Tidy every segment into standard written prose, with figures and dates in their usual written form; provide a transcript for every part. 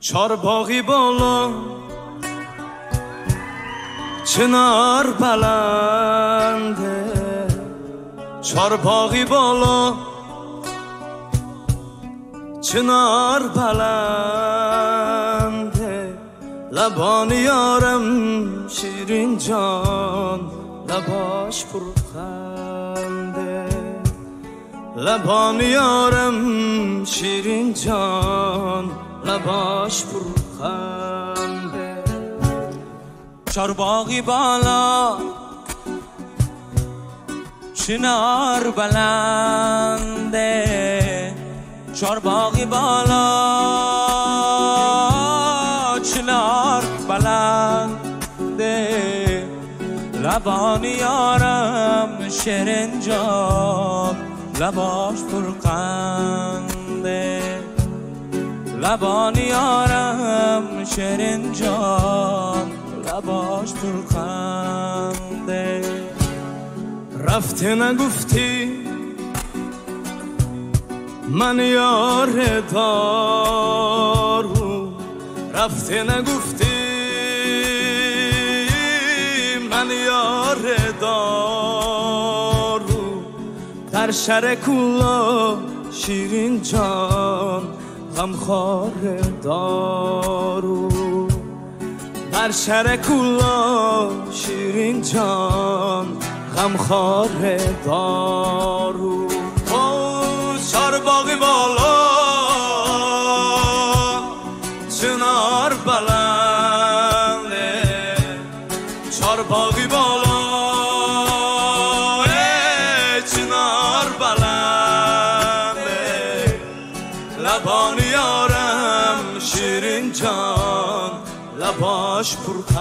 چارباغی بالا چنار بلنده، چارباغی بالا چنار بلنده، لبان یارم شیرین جان لباش پرخنده، لبان یارم شیرین جان لباش پرخنده. چارباغی بالا چنار بلنده، چارباغی بالا چنار بلنده، لبان یارم شیرین جان لباش پرخنده، لبان یارم شیرین جان لباش پرخنده. رفتی نگفتی من یار دارو، رفتی نگفتی من یار دارو، در شر کولا شیرین جان غمخوار دارو، در شر کولا شیرین جان غمخوار دارو. چارباغی بالا چنار بلنده، چارباغی بالا چنار بلنده، لبان یارم شیرین جان لباش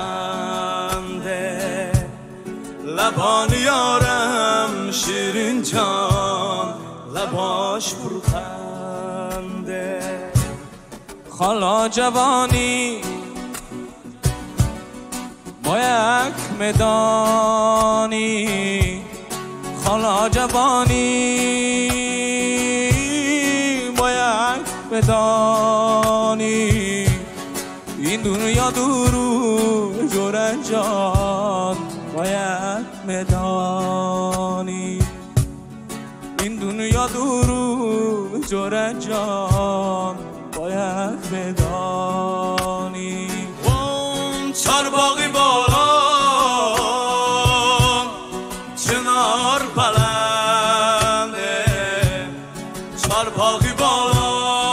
پرخنده، لبان یارم شیرین جان لباش پرخنده. خالا جوانی با یک مدانی، خالا جوانی با یک مدانی، این دنیا دورو جور جان با یک مدانی، این دنیا دورو جور جان با یک مدانی. چارباغی بالا چنار بلنده، چارباغی بالا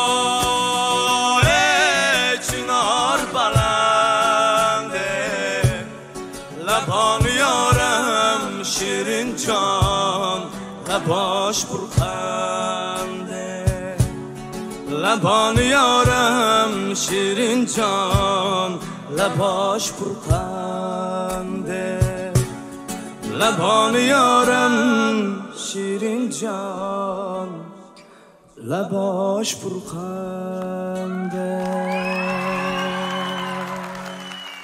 چنار بلنده، لبان یارم شیرین جان لباش پرخنده، لبان یارم شیرین جان لباش پرخنده، لبان یارم شیرین جان لباش پرخنده.